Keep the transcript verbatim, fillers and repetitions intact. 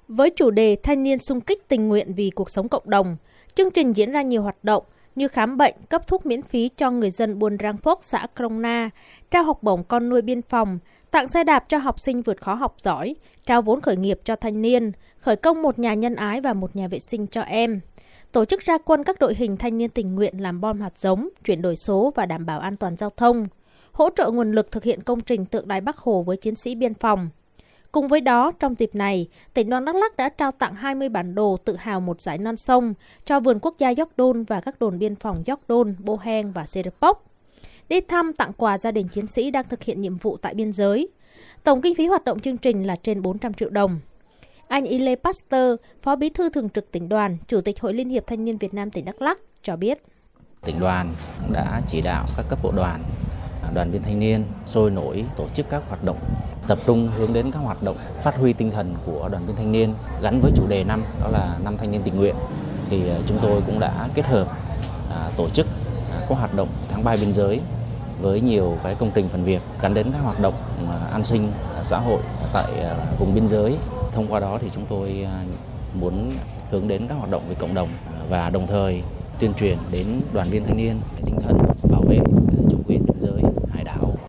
Với chủ đề Thanh niên xung kích tình nguyện vì cuộc sống cộng đồng, chương trình diễn ra nhiều hoạt động như khám bệnh, cấp thuốc miễn phí cho người dân Buôn Rang Phốc, xã Krông Na, trao học bổng con nuôi biên phòng, tặng xe đạp cho học sinh vượt khó học giỏi, trao vốn khởi nghiệp cho thanh niên, khởi công một nhà nhân ái và một nhà vệ sinh cho em. Tổ chức ra quân các đội hình thanh niên tình nguyện làm bom hạt giống, chuyển đổi số và đảm bảo an toàn giao thông, hỗ trợ nguồn lực thực hiện công trình tượng đài Bác Hồ với chiến sĩ biên phòng. Cùng với đó, trong dịp này, tỉnh đoàn Đắk Lắk đã trao tặng hai mươi bản đồ tự hào một dải non sông cho vườn quốc gia Gióc Đôn và các đồn biên phòng Gióc Đôn, Bô Heng và Sê Rơ Pốc. Đi thăm tặng quà gia đình chiến sĩ đang thực hiện nhiệm vụ tại biên giới. Tổng kinh phí hoạt động chương trình là trên bốn trăm triệu đồng. Anh Ile Pasteur, Phó Bí thư Thường trực tỉnh đoàn, Chủ tịch Hội Liên hiệp Thanh niên Việt Nam tỉnh Đắk Lắk cho biết. Tỉnh đoàn cũng đã chỉ đạo các cấp bộ đoàn, đoàn viên thanh niên sôi nổi tổ chức các hoạt động, tập trung hướng đến các hoạt động phát huy tinh thần của đoàn viên thanh niên gắn với chủ đề năm, đó là năm thanh niên tình nguyện. Thì chúng tôi cũng đã kết hợp à, tổ chức à, các hoạt động tháng ba biên giới với nhiều cái công trình phần việc gắn đến các hoạt động à, an sinh à, xã hội tại à, vùng biên giới. Thông qua đó thì chúng tôi à, muốn hướng đến các hoạt động với cộng đồng à, và đồng thời tuyên truyền đến đoàn viên thanh niên tinh thần